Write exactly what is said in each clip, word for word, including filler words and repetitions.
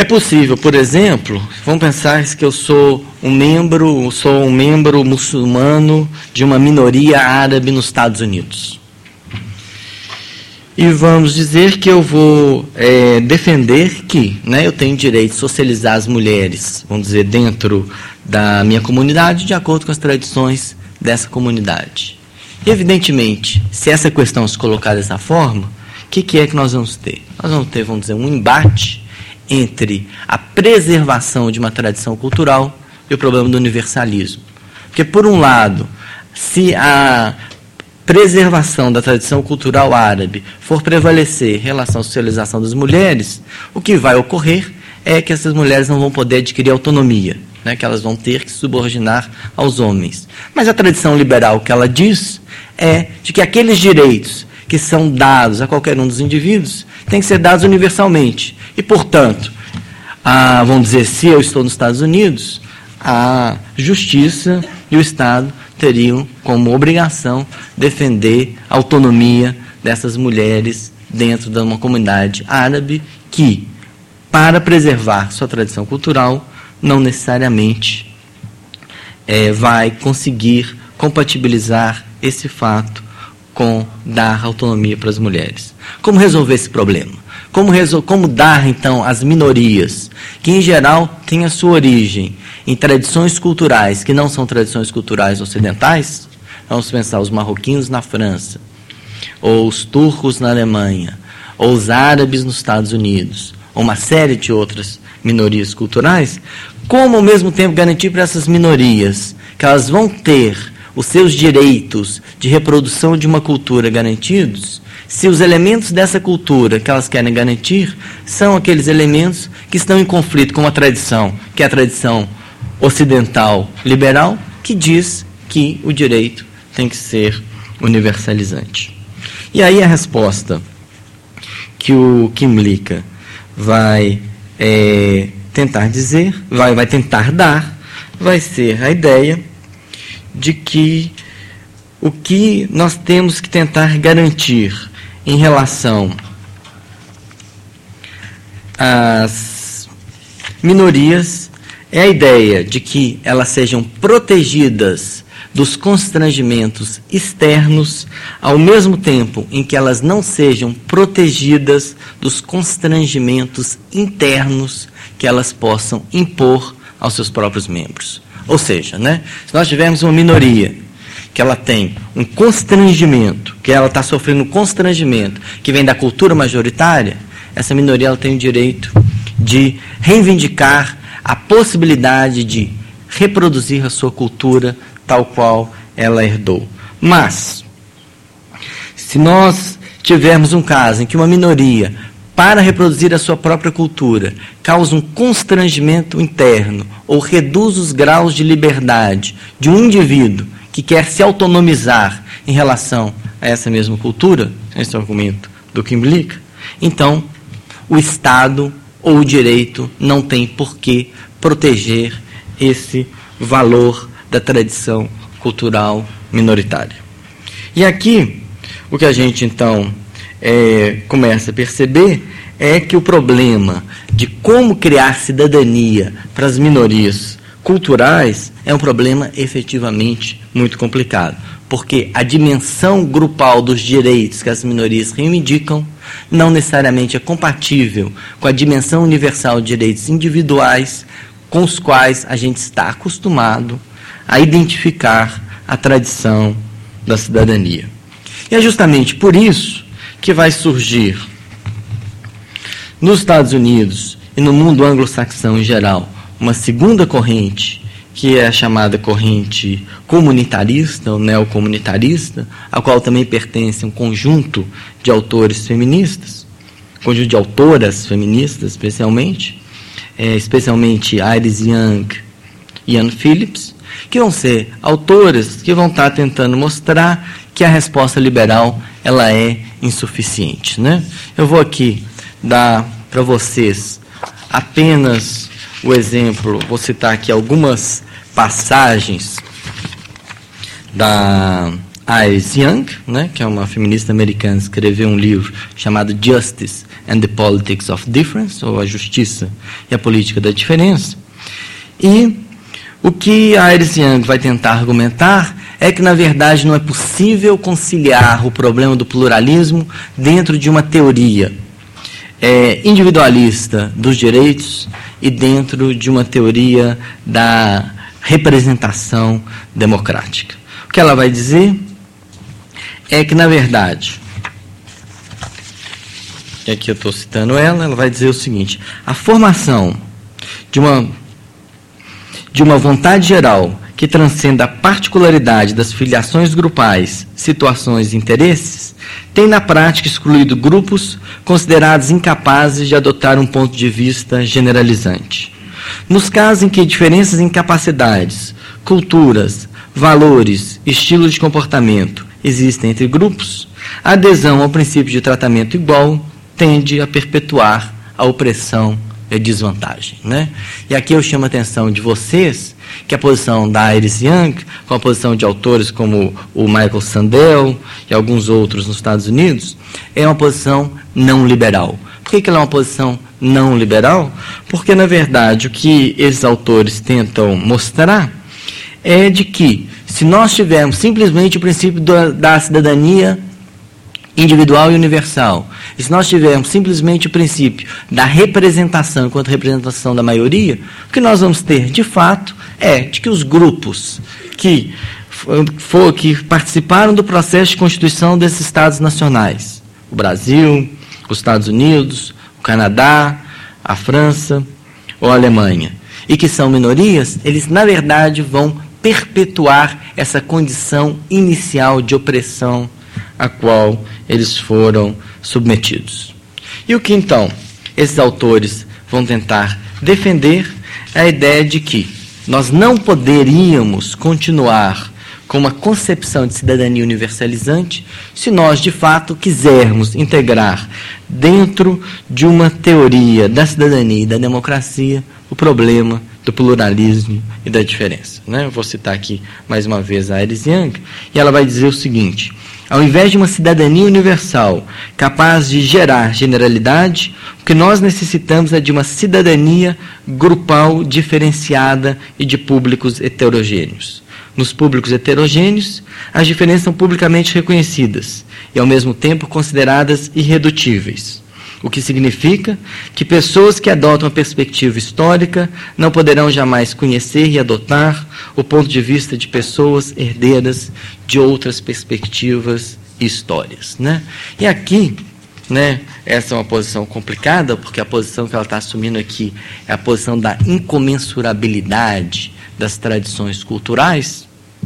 possível, por exemplo, vamos pensar que eu sou um membro, sou um membro muçulmano de uma minoria árabe nos Estados Unidos. E vamos dizer que eu vou é, defender que, né, eu tenho direito de socializar as mulheres, vamos dizer, dentro da minha comunidade, de acordo com as tradições dessa comunidade. E, evidentemente, se essa questão se colocar dessa forma, o que, que é que nós vamos ter? Nós vamos ter, vamos dizer, um embate entre a preservação de uma tradição cultural e o problema do universalismo. Porque, por um lado, se a preservação da tradição cultural árabe for prevalecer em relação à socialização das mulheres, o que vai ocorrer é que essas mulheres não vão poder adquirir autonomia, né, que elas vão ter que subordinar aos homens. Mas a tradição liberal que ela diz é de que aqueles direitos que são dados a qualquer um dos indivíduos têm que ser dados universalmente. E, portanto, a, vamos dizer, se eu estou nos Estados Unidos, a justiça e o Estado teriam como obrigação defender a autonomia dessas mulheres dentro de uma comunidade árabe que, para preservar sua tradição cultural, não necessariamente é, vai conseguir compatibilizar esse fato com dar autonomia para as mulheres. Como resolver esse problema? Como, resol- como dar, então, às minorias, que, em geral, têm a sua origem em tradições culturais que não são tradições culturais ocidentais? Vamos pensar os marroquinos na França, ou os turcos na Alemanha, ou os árabes nos Estados Unidos, ou uma série de outras minorias culturais. Como, ao mesmo tempo, garantir para essas minorias que elas vão ter os seus direitos de reprodução de uma cultura garantidos, se os elementos dessa cultura que elas querem garantir são aqueles elementos que estão em conflito com a tradição, que é a tradição ocidental liberal, que diz que o direito tem que ser universalizante. E aí a resposta que o Quimlica vai é, tentar dizer, vai, vai tentar dar, vai ser a ideia de que o que nós temos que tentar garantir em relação às minorias é a ideia de que elas sejam protegidas dos constrangimentos externos, ao mesmo tempo em que elas não sejam protegidas dos constrangimentos internos que elas possam impor aos seus próprios membros. Ou seja, né, se nós tivermos uma minoria que ela tem um constrangimento, que ela está sofrendo um constrangimento que vem da cultura majoritária, essa minoria ela tem o direito de reivindicar a possibilidade de reproduzir a sua cultura tal qual ela herdou. Mas, se nós tivermos um caso em que uma minoria, para reproduzir a sua própria cultura, causa um constrangimento interno ou reduz os graus de liberdade de um indivíduo que quer se autonomizar em relação a essa mesma cultura, esse é o argumento do Quimlica, então o Estado ou o direito não tem por que proteger esse valor da tradição cultural minoritária. E aqui, o que a gente então é, começa a perceber é que o problema de como criar cidadania para as minorias culturais é um problema efetivamente muito complicado, porque a dimensão grupal dos direitos que as minorias reivindicam não necessariamente é compatível com a dimensão universal de direitos individuais com os quais a gente está acostumado a identificar a tradição da cidadania. E é justamente por isso que vai surgir nos Estados Unidos e no mundo anglo-saxão em geral uma segunda corrente, que é a chamada corrente comunitarista ou neocomunitarista, a qual também pertence um conjunto de autores feministas, conjunto de autoras feministas especialmente, é, especialmente Iris Young e Ann Phillips, que vão ser autoras que vão estar tentando mostrar que a resposta liberal ela é insuficiente, né? Eu vou aqui dar para vocês apenas o exemplo, vou citar aqui algumas passagens da Iris Young, né, que é uma feminista americana, escreveu um livro chamado Justice and the Politics of Difference, ou A Justiça e a Política da Diferença. E o que a Iris Young vai tentar argumentar é que, na verdade, não é possível conciliar o problema do pluralismo dentro de uma teoria é, individualista dos direitos e dentro de uma teoria da representação democrática. O que ela vai dizer é que, na verdade, e aqui eu estou citando ela, ela vai dizer o seguinte: a formação de uma, de uma vontade geral que transcenda a particularidade das filiações grupais, situações e interesses, tem na prática excluído grupos considerados incapazes de adotar um ponto de vista generalizante. Nos casos em que diferenças em capacidades, culturas, valores, estilos de comportamento existem entre grupos, a adesão ao princípio de tratamento igual tende a perpetuar a opressão e a desvantagem, né? E aqui eu chamo a atenção de vocês que a posição da Iris Young, com a posição de autores como o Michael Sandel e alguns outros nos Estados Unidos, é uma posição não liberal. Por que que ela é uma posição não liberal? Porque, na verdade, o que esses autores tentam mostrar é de que, se nós tivermos simplesmente o princípio da, da cidadania individual e universal, e se nós tivermos simplesmente o princípio da representação enquanto representação da maioria, o que nós vamos ter, de fato, é de que os grupos que, for, que participaram do processo de constituição desses Estados nacionais, o Brasil, os Estados Unidos, o Canadá, a França ou a Alemanha, e que são minorias, eles, na verdade, vão perpetuar essa condição inicial de opressão a qual eles foram submetidos. E o que, então, esses autores vão tentar defender é a ideia de que nós não poderíamos continuar com uma concepção de cidadania universalizante se nós, de fato, quisermos integrar dentro de uma teoria da cidadania e da democracia o problema do pluralismo e da diferença, né? Eu vou citar aqui mais uma vez a Iris Young, e ela vai dizer o seguinte: ao invés de uma cidadania universal capaz de gerar generalidade, o que nós necessitamos é de uma cidadania grupal diferenciada e de públicos heterogêneos. Nos públicos heterogêneos, as diferenças são publicamente reconhecidas e, ao mesmo tempo, consideradas irredutíveis, o que significa que pessoas que adotam a perspectiva histórica não poderão jamais conhecer e adotar o ponto de vista de pessoas herdeiras de outras perspectivas e histórias, né? E aqui, né, essa é uma posição complicada, porque a posição que ela está assumindo aqui é a posição da incomensurabilidade das tradições culturais.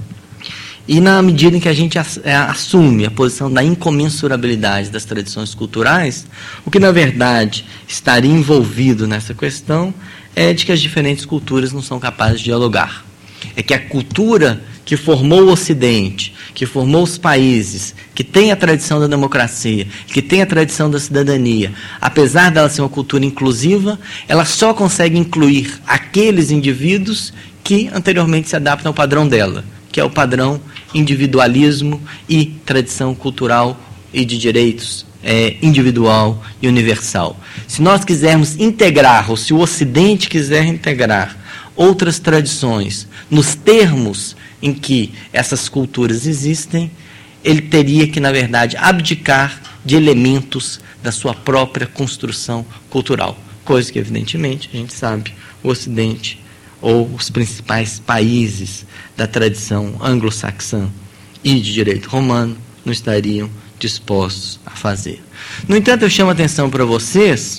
E na medida em que a gente assume a posição da incomensurabilidade das tradições culturais, o que, na verdade, estaria envolvido nessa questão é de que as diferentes culturas não são capazes de dialogar. É que a cultura que formou o Ocidente, que formou os países, que tem a tradição da democracia, que tem a tradição da cidadania, apesar dela ser uma cultura inclusiva, ela só consegue incluir aqueles indivíduos que anteriormente se adaptam ao padrão dela, que é o padrão individualismo e tradição cultural e de direitos é, individual e universal. Se nós quisermos integrar, ou se o Ocidente quiser integrar outras tradições nos termos em que essas culturas existem, ele teria que, na verdade, abdicar de elementos da sua própria construção cultural, coisa que, evidentemente, a gente sabe, o Ocidente ou os principais países da tradição anglo-saxã e de direito romano não estariam dispostos a fazer. No entanto, eu chamo a atenção para vocês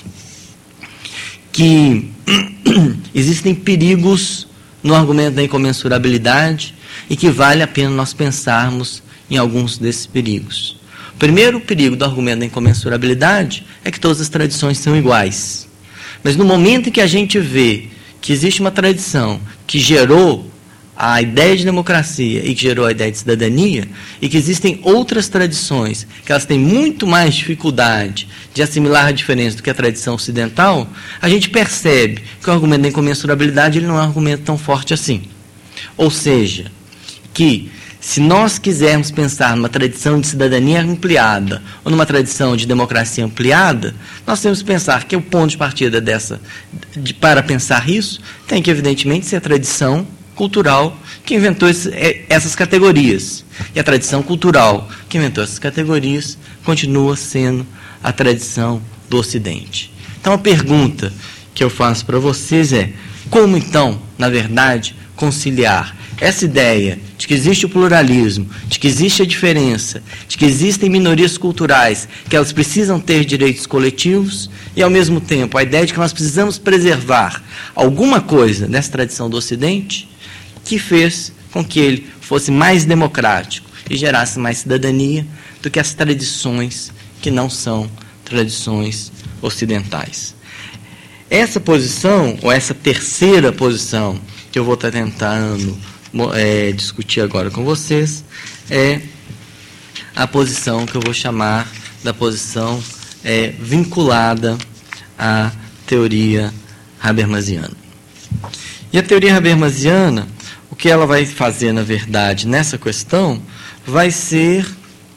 que existem perigos no argumento da incomensurabilidade e que vale a pena nós pensarmos em alguns desses perigos. O primeiro perigo do argumento da incomensurabilidade é que todas as tradições são iguais. Mas no momento em que a gente vê que existe uma tradição que gerou a ideia de democracia e que gerou a ideia de cidadania, e que existem outras tradições que elas têm muito mais dificuldade de assimilar a diferença do que a tradição ocidental, a gente percebe que o argumento da incomensurabilidade ele não é um argumento tão forte assim. Ou seja, que Se nós quisermos pensar numa tradição de cidadania ampliada ou numa tradição de democracia ampliada, nós temos que pensar que o ponto de partida dessa, de, para pensar isso, tem que, evidentemente, ser a tradição cultural que inventou esse, essas categorias. E a tradição cultural que inventou essas categorias continua sendo a tradição do Ocidente. Então, a pergunta que eu faço para vocês é: como, então, na verdade, conciliar essa ideia de que existe o pluralismo, de que existe a diferença, de que existem minorias culturais, que elas precisam ter direitos coletivos, e, ao mesmo tempo, a ideia de que nós precisamos preservar alguma coisa dessa tradição do Ocidente que fez com que ele fosse mais democrático e gerasse mais cidadania do que as tradições que não são tradições ocidentais. Essa posição, ou essa terceira posição, que eu vou estar tentando é, discutir agora com vocês, é a posição que eu vou chamar da posição é, vinculada à teoria habermasiana. E a teoria habermasiana, o que ela vai fazer, na verdade, nessa questão, vai ser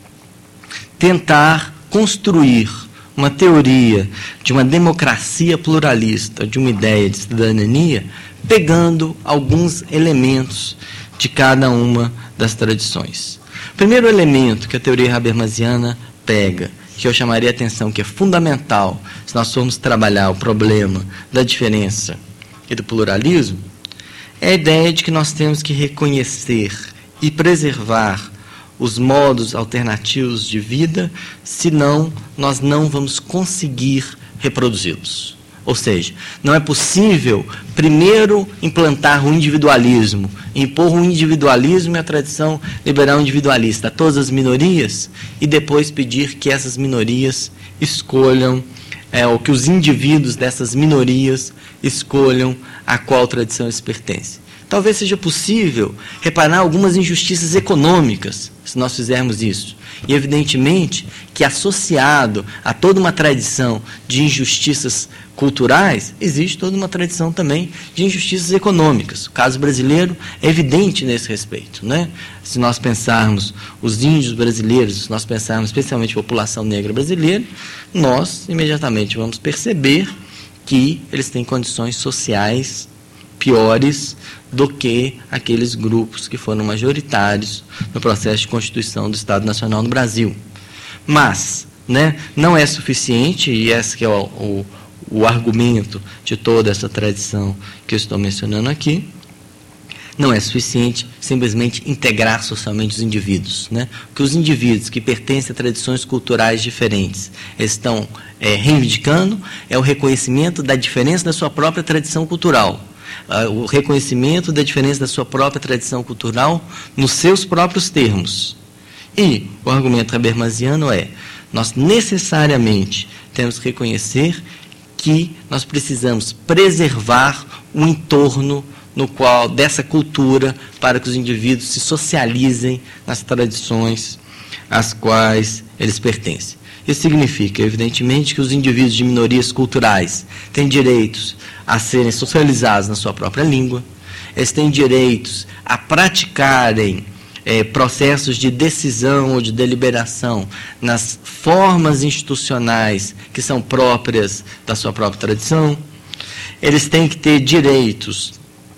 tentar construir uma teoria de uma democracia pluralista, de uma ideia de cidadania, pegando alguns elementos de cada uma das tradições. O primeiro elemento que a teoria habermasiana pega, que eu chamaria a atenção, que é fundamental se nós formos trabalhar o problema da diferença e do pluralismo, é a ideia de que nós temos que reconhecer e preservar os modos alternativos de vida, senão nós não vamos conseguir reproduzi-los. Ou seja, não é possível primeiro implantar o individualismo, impor o individualismo e a tradição liberal individualista a todas as minorias e depois pedir que essas minorias escolham, é, ou que os indivíduos dessas minorias escolham a qual tradição eles pertencem. Talvez seja possível reparar algumas injustiças econômicas, se nós fizermos isso. E, evidentemente, que associado a toda uma tradição de injustiças culturais, existe toda uma tradição também de injustiças econômicas. O caso brasileiro é evidente nesse respeito, né? Se nós pensarmos os índios brasileiros, se nós pensarmos especialmente a população negra brasileira, nós imediatamente vamos perceber que eles têm condições sociais piores do que aqueles grupos que foram majoritários no processo de constituição do Estado Nacional no Brasil. Mas, né, não é suficiente, e esse que é o, o, o argumento de toda essa tradição que eu estou mencionando aqui, não é suficiente simplesmente integrar socialmente os indivíduos, né? O que os indivíduos que pertencem a tradições culturais diferentes estão é, reivindicando é o reconhecimento da diferença da sua própria tradição cultural, o reconhecimento da diferença da sua própria tradição cultural nos seus próprios termos. E o argumento habermasiano é: nós necessariamente temos que reconhecer que nós precisamos preservar o entorno no qual dessa cultura para que os indivíduos se socializem nas tradições às quais eles pertencem. Isso significa, evidentemente, que os indivíduos de minorias culturais têm direitos a serem socializados na sua própria língua, eles têm direitos a praticarem é, processos de decisão ou de deliberação nas formas institucionais que são próprias da sua própria tradição, eles têm que ter direitos,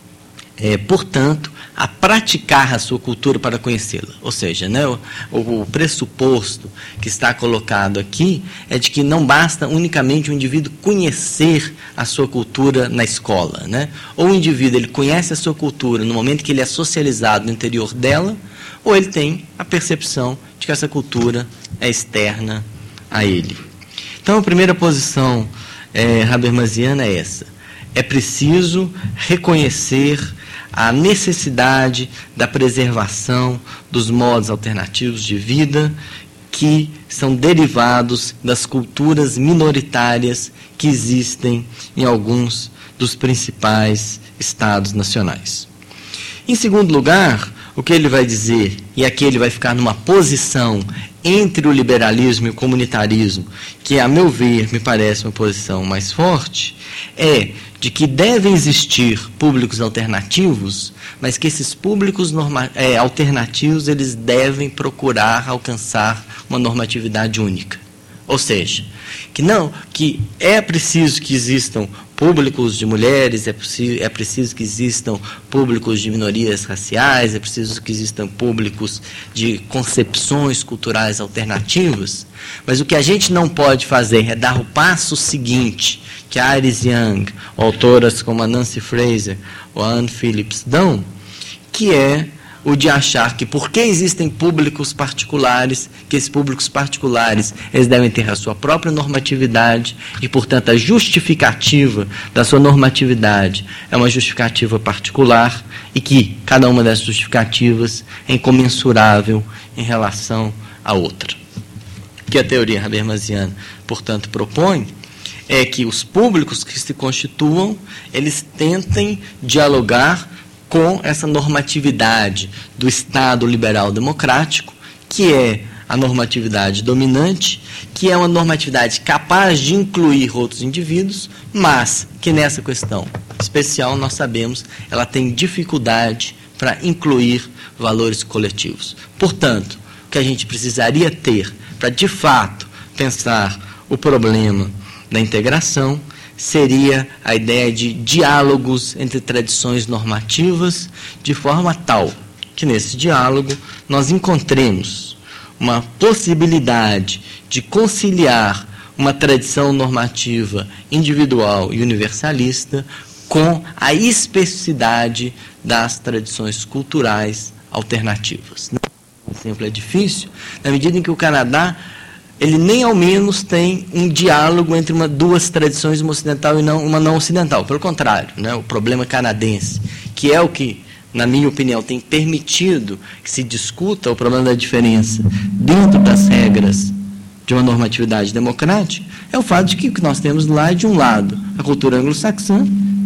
é, portanto, a praticar a sua cultura para conhecê-la. Ou seja, né, o, o pressuposto que está colocado aqui é de que não basta unicamente o indivíduo conhecer a sua cultura na escola, né? Ou o indivíduo ele conhece a sua cultura no momento que ele é socializado no interior dela, ou ele tem a percepção de que essa cultura é externa a ele. Então, a primeira posição é, habermasiana é essa. É preciso reconhecer a necessidade da preservação dos modos alternativos de vida que são derivados das culturas minoritárias que existem em alguns dos principais estados nacionais. Em segundo lugar, o o que ele vai dizer, e aqui ele vai ficar numa posição entre o liberalismo e o comunitarismo, que, a meu ver, me parece uma posição mais forte, é de que devem existir públicos alternativos, mas que esses públicos norma- é, alternativos eles devem procurar alcançar uma normatividade única. Ou seja, que não, que é preciso que existam públicos de mulheres, é preciso, é preciso que existam públicos de minorias raciais, é preciso que existam públicos de concepções culturais alternativas, mas o que a gente não pode fazer é dar o passo seguinte, que a Iris Young, autoras como a Nancy Fraser ou a Anne Phillips dão, que é o de achar que porque existem públicos particulares, que esses públicos particulares eles devem ter a sua própria normatividade e, portanto, a justificativa da sua normatividade é uma justificativa particular e que cada uma dessas justificativas é incomensurável em relação à outra. O que a teoria habermasiana, portanto, propõe é que os públicos que se constituam, eles tentem dialogar com essa normatividade do Estado liberal democrático, que é a normatividade dominante, que é uma normatividade capaz de incluir outros indivíduos, mas que nessa questão especial, nós sabemos, ela tem dificuldade para incluir valores coletivos. Portanto, o que a gente precisaria ter para, de fato, pensar o problema da integração seria a ideia de diálogos entre tradições normativas, de forma tal que, nesse diálogo, nós encontremos uma possibilidade de conciliar uma tradição normativa individual e universalista com a especificidade das tradições culturais alternativas. O exemplo é difícil, na medida em que o Canadá ele nem ao menos tem um diálogo entre uma, duas tradições, uma ocidental e não, uma não ocidental. Pelo contrário, né, o problema canadense, que é o que, na minha opinião, tem permitido que se discuta o problema da diferença dentro das regras de uma normatividade democrática, é o fato de que o que nós temos lá é, de um lado, a cultura anglo-saxã,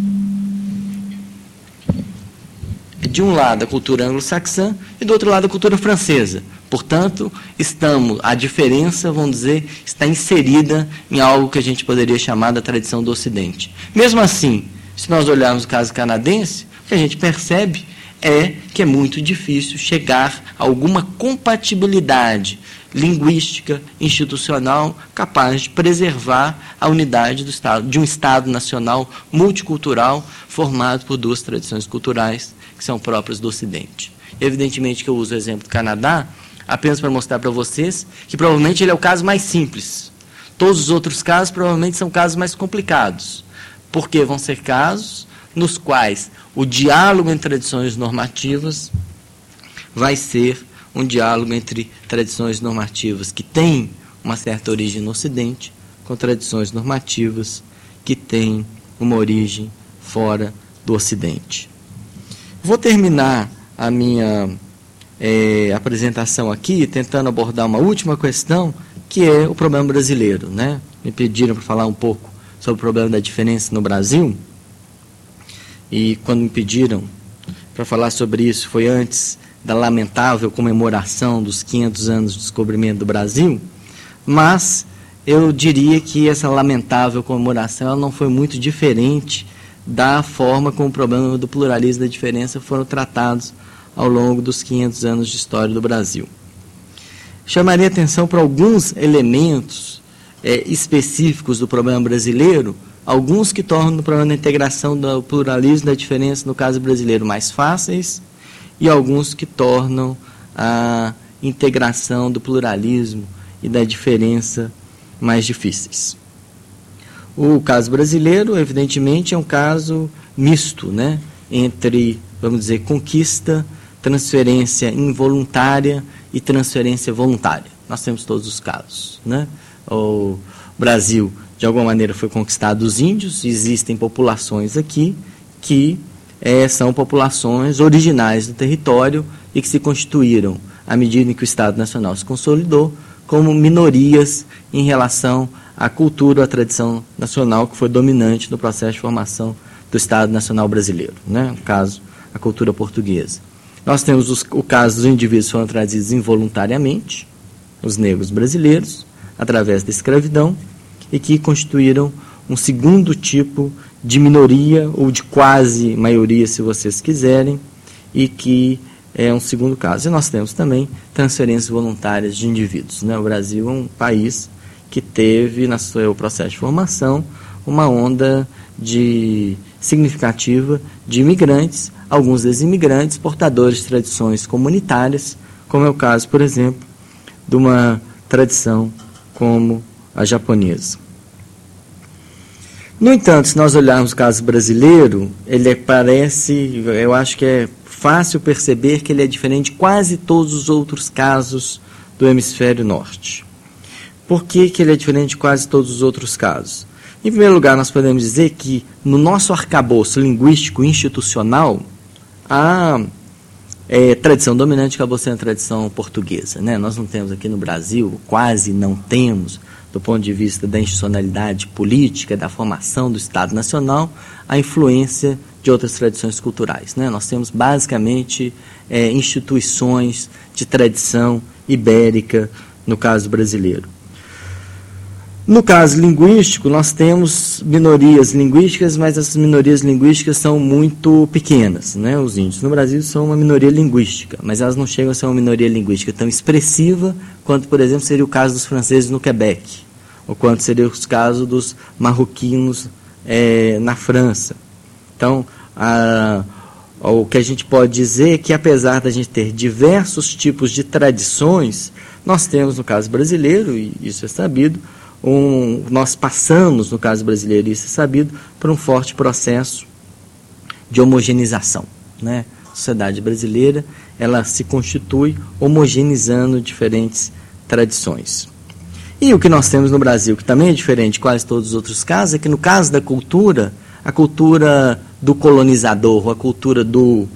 de um lado a cultura anglo-saxã e do outro lado a cultura francesa. Portanto, estamos, a diferença, vamos dizer, está inserida em algo que a gente poderia chamar da tradição do Ocidente. Mesmo assim, se nós olharmos o caso canadense, o que a gente percebe é que é muito difícil chegar a alguma compatibilidade linguística, institucional, capaz de preservar a unidade do Estado, de um Estado nacional multicultural formado por duas tradições culturais que são próprias do Ocidente. Evidentemente que eu uso o exemplo do Canadá apenas para mostrar para vocês que provavelmente ele é o caso mais simples. Todos os outros casos provavelmente são casos mais complicados, porque vão ser casos nos quais o diálogo entre tradições normativas vai ser um diálogo entre tradições normativas que têm uma certa origem no Ocidente com tradições normativas que têm uma origem fora do Ocidente. Vou terminar a minha é, apresentação aqui tentando abordar uma última questão, que é o problema brasileiro, né? Me pediram para falar um pouco sobre o problema da diferença no Brasil, e quando me pediram para falar sobre isso foi antes da lamentável comemoração dos quinhentos anos do descobrimento do Brasil, mas eu diria que essa lamentável comemoração ela não foi muito diferente da forma como o problema do pluralismo e da diferença foram tratados ao longo dos quinhentos anos de história do Brasil. Chamaria atenção para alguns elementos é, específicos do problema brasileiro, alguns que tornam o problema da integração do pluralismo e da diferença, no caso brasileiro, mais fáceis, e alguns que tornam a integração do pluralismo e da diferença mais difíceis. O caso brasileiro, evidentemente, é um caso misto, né, entre, vamos dizer, conquista, transferência involuntária e transferência voluntária. Nós temos todos os casos, né? O Brasil, de alguma maneira, foi conquistado dos índios, existem populações aqui que é, são populações originais do território e que se constituíram, à medida em que o Estado Nacional se consolidou, como minorias em relação à cultura, à tradição nacional que foi dominante no processo de formação do Estado Nacional brasileiro, né? No caso, a cultura portuguesa. Nós temos os, o caso dos indivíduos que foram trazidos involuntariamente, os negros brasileiros, através da escravidão, e que constituíram um segundo tipo de minoria, ou de quase maioria, se vocês quiserem, e que é um segundo caso. E nós temos também transferências voluntárias de indivíduos, né? O Brasil é um país que teve, no seu processo de formação, uma onda de, significativa de imigrantes, alguns desses imigrantes portadores de tradições comunitárias, como é o caso, por exemplo, de uma tradição como a japonesa. No entanto, se nós olharmos o caso brasileiro, ele parece, eu acho que é fácil perceber que ele é diferente de quase todos os outros casos do hemisfério norte. Por que que ele é diferente de quase todos os outros casos? Em primeiro lugar, nós podemos dizer que no nosso arcabouço linguístico institucional, a é, tradição dominante acabou sendo a tradição portuguesa, né? Nós não temos aqui no Brasil, quase não temos, do ponto de vista da institucionalidade política, da formação do Estado Nacional, a influência de outras tradições culturais, né? Nós temos basicamente é, instituições de tradição ibérica, no caso brasileiro. No caso linguístico, nós temos minorias linguísticas, mas essas minorias linguísticas são muito pequenas, né? Os índios no Brasil são uma minoria linguística, mas elas não chegam a ser uma minoria linguística tão expressiva quanto, por exemplo, seria o caso dos franceses no Quebec, ou quanto seria o caso dos marroquinos é, na França. Então, a, o que a gente pode dizer é que, apesar da gente ter diversos tipos de tradições, nós temos, no caso brasileiro, e isso é sabido, Um, nós passamos, no caso brasileiro, isso é sabido, por um forte processo de homogeneização, né? A sociedade brasileira, ela se constitui homogeneizando diferentes tradições. E o que nós temos no Brasil, que também é diferente de quase todos os outros casos, é que no caso da cultura, a cultura do colonizador, a cultura do,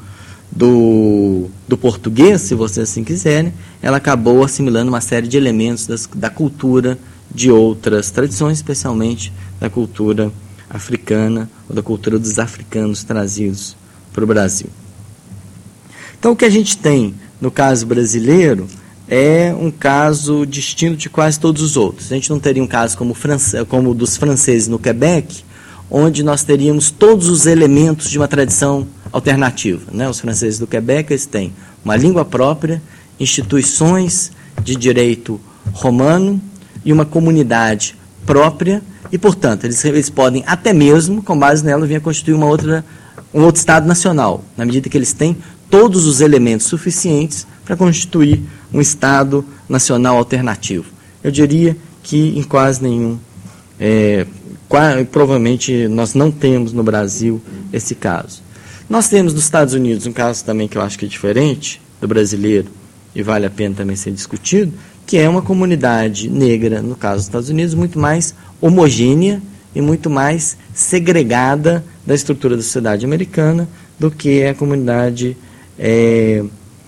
do, do português, se vocês assim quiserem, ela acabou assimilando uma série de elementos das, da cultura de outras tradições, especialmente da cultura africana ou da cultura dos africanos trazidos para o Brasil. Então, o que a gente tem no caso brasileiro é um caso distinto de quase todos os outros. A gente não teria um caso como, france- como o dos franceses no Quebec, onde nós teríamos todos os elementos de uma tradição alternativa, né? Os franceses do Quebec, eles têm uma língua própria, instituições de direito romano, e uma comunidade própria, e, portanto, eles, eles podem até mesmo, com base nela, vir a constituir uma outra, um outro Estado nacional, na medida que eles têm todos os elementos suficientes para constituir um Estado nacional alternativo. Eu diria que em quase nenhum, é, quase, provavelmente nós não temos no Brasil esse caso. Nós temos nos Estados Unidos um caso também que eu acho que é diferente do brasileiro, e vale a pena também ser discutido, que é uma comunidade negra, no caso dos Estados Unidos, muito mais homogênea e muito mais segregada da estrutura da sociedade americana do que a comunidade é,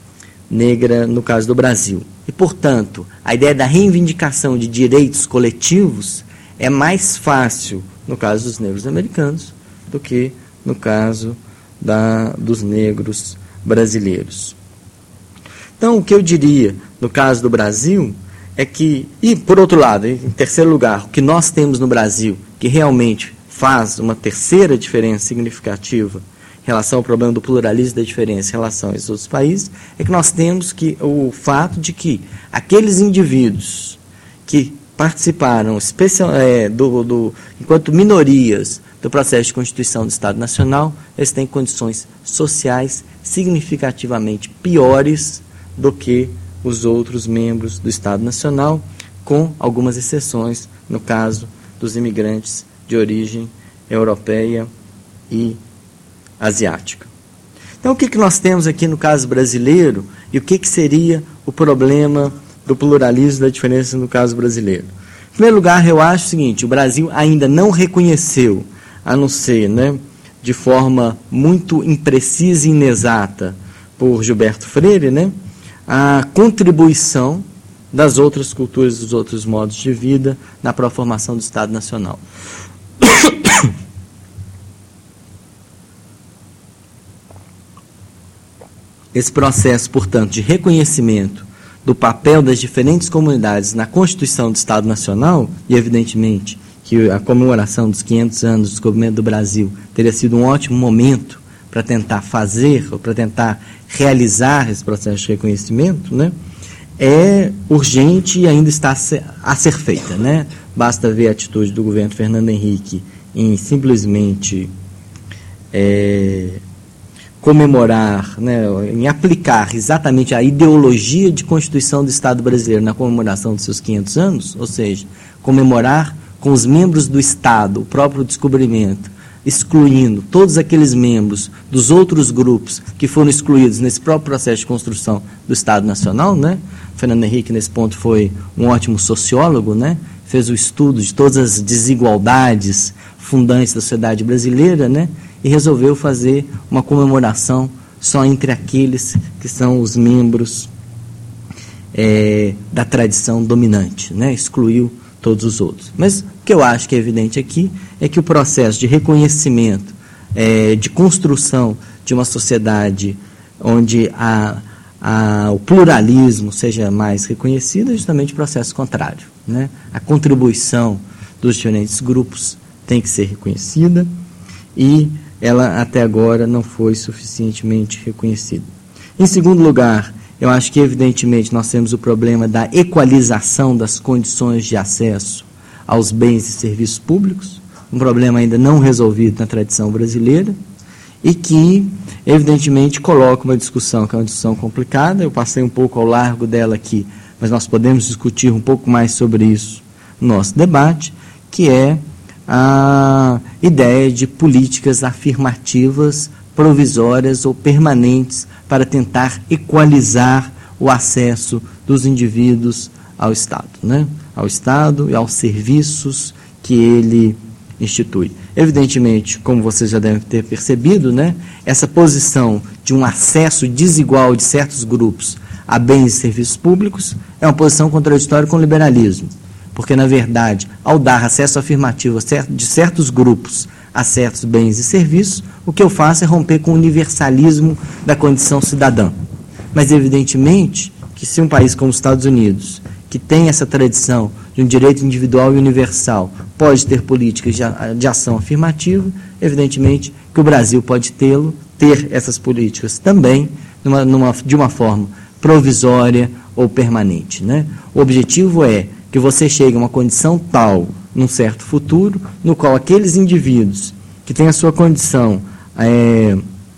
negra, no caso do Brasil. E, portanto, a ideia da reivindicação de direitos coletivos é mais fácil no caso dos negros americanos do que no caso da, dos negros brasileiros. Então, o que eu diria no caso do Brasil é que, e por outro lado, em terceiro lugar, o que nós temos no Brasil, que realmente faz uma terceira diferença significativa em relação ao problema do pluralismo da diferença em relação aos outros países, é que nós temos que, o fato de que aqueles indivíduos que participaram, especial, é, do, do, enquanto minorias do processo de constituição do Estado Nacional, eles têm condições sociais significativamente piores do que os outros membros do Estado Nacional, com algumas exceções, no caso dos imigrantes de origem europeia e asiática. Então, o que, que nós temos aqui no caso brasileiro e o que, que seria o problema do pluralismo da diferença no caso brasileiro? Em primeiro lugar, eu acho o seguinte: o Brasil ainda não reconheceu, a não ser, né, de forma muito imprecisa e inexata por Gilberto Freire, né, a contribuição das outras culturas, dos outros modos de vida na própria formação do Estado Nacional. esse processo, portanto, de reconhecimento do papel das diferentes comunidades na Constituição do Estado Nacional, e evidentemente que a comemoração dos quinhentos anos do descobrimento do Brasil teria sido um ótimo momento para tentar fazer, ou para tentar realizar esse processo de reconhecimento, né, é urgente e ainda está a ser, a ser feita, né? Basta ver a atitude do governo Fernando Henrique em simplesmente é, comemorar, né, em aplicar exatamente a ideologia de Constituição do Estado brasileiro na comemoração dos seus quinhentos anos, ou seja, comemorar com os membros do Estado o próprio descobrimento, excluindo todos aqueles membros dos outros grupos que foram excluídos nesse próprio processo de construção do Estado Nacional, né? Fernando Henrique, nesse ponto, foi um ótimo sociólogo, né? Fez o estudo de todas as desigualdades fundantes da sociedade brasileira, né? E resolveu fazer uma comemoração só entre aqueles que são os membros é, da tradição dominante, né? Excluiu todos os outros. Mas o que eu acho que é evidente aqui é que o processo de reconhecimento, é, de construção de uma sociedade onde a, a, o pluralismo seja mais reconhecido é justamente o processo contrário, né? A contribuição dos diferentes grupos tem que ser reconhecida e ela até agora não foi suficientemente reconhecida. Em segundo lugar, eu acho que, evidentemente, nós temos o problema da equalização das condições de acesso aos bens e serviços públicos, um problema ainda não resolvido na tradição brasileira, e que, evidentemente, coloca uma discussão que é uma discussão complicada. Eu passei um pouco ao largo dela aqui, mas nós podemos discutir um pouco mais sobre isso no nosso debate, que é a ideia de políticas afirmativas provisórias ou permanentes para tentar equalizar o acesso dos indivíduos ao Estado, né? Ao Estado e aos serviços que ele institui. Evidentemente, como vocês já devem ter percebido, né, essa posição de um acesso desigual de certos grupos a bens e serviços públicos é uma posição contraditória com o liberalismo, porque, na verdade, ao dar acesso afirmativo de certos grupos a certos bens e serviços, o que eu faço é romper com o universalismo da condição cidadã. Mas, evidentemente, que se um país como os Estados Unidos, que tem essa tradição de um direito individual e universal, pode ter políticas de, de ação afirmativa, evidentemente que o Brasil pode tê-lo, ter essas políticas também, numa, numa, de uma forma provisória ou permanente, né? O objetivo é que você chegue a uma condição tal, num certo futuro, no qual aqueles indivíduos que têm a sua condição é,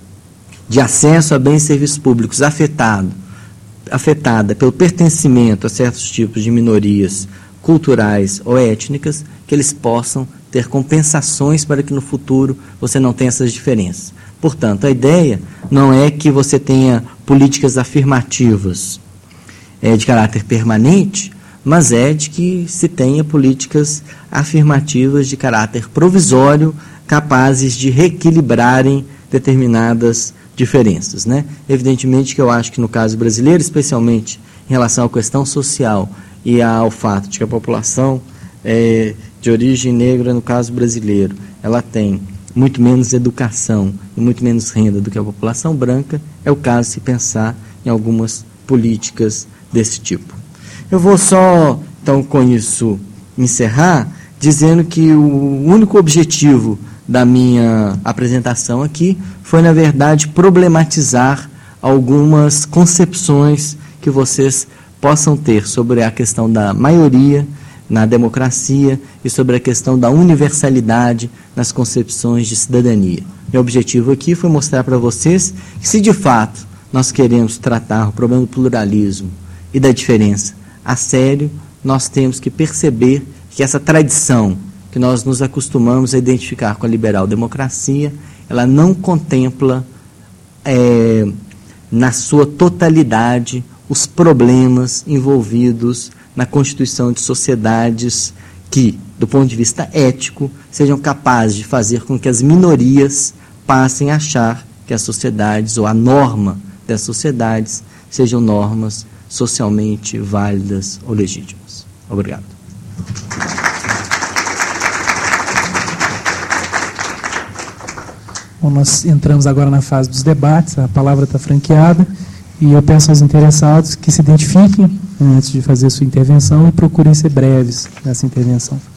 de acesso a bens e serviços públicos afetado, afetada pelo pertencimento a certos tipos de minorias culturais ou étnicas, que eles possam ter compensações para que no futuro você não tenha essas diferenças. Portanto, a ideia não é que você tenha políticas afirmativas é, de caráter permanente, mas é de que se tenha políticas afirmativas de caráter provisório, capazes de reequilibrarem determinadas diferenças, né? Evidentemente que eu acho que no caso brasileiro, especialmente em relação à questão social e ao fato de que a população é, de origem negra, no caso brasileiro, ela tem muito menos educação e muito menos renda do que a população branca, é o caso de se pensar em algumas políticas desse tipo. Eu vou só, então, com isso, encerrar, dizendo que o único objetivo da minha apresentação aqui foi, na verdade, problematizar algumas concepções que vocês possam ter sobre a questão da maioria na democracia e sobre a questão da universalidade nas concepções de cidadania. Meu objetivo aqui foi mostrar para vocês que, se de fato nós queremos tratar o problema do pluralismo e da diferença a sério, nós temos que perceber que essa tradição que nós nos acostumamos a identificar com a liberal democracia, ela não contempla é, na sua totalidade os problemas envolvidos na constituição de sociedades que, do ponto de vista ético, sejam capazes de fazer com que as minorias passem a achar que as sociedades, ou a norma das sociedades, sejam normas socialmente válidas ou legítimas. Obrigado. Bom, nós entramos agora na fase dos debates, a palavra está franqueada, e eu peço aos interessados que se identifiquem antes de fazer a sua intervenção e procurem ser breves nessa intervenção.